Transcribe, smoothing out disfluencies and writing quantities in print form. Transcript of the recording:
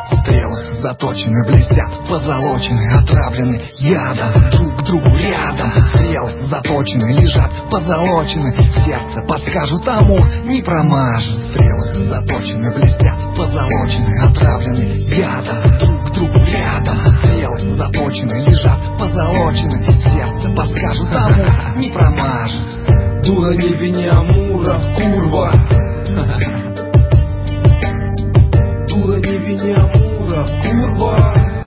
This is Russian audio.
Стрелы заточены, блестят, позолочены, отравлены ядом, друг к другу рядом. Стрелы заточены, лежат, позолочены, сердце подскажут, амур не промажет. Стрелы заточены, блестят, позолочены, отравлены ядом, друг к другу рядом. Стрелы заточены, лежат, позолочены, сердце подскажут, амур не промажет. Дура, не вини Амура, курва. Дура, не вини Амура, курва.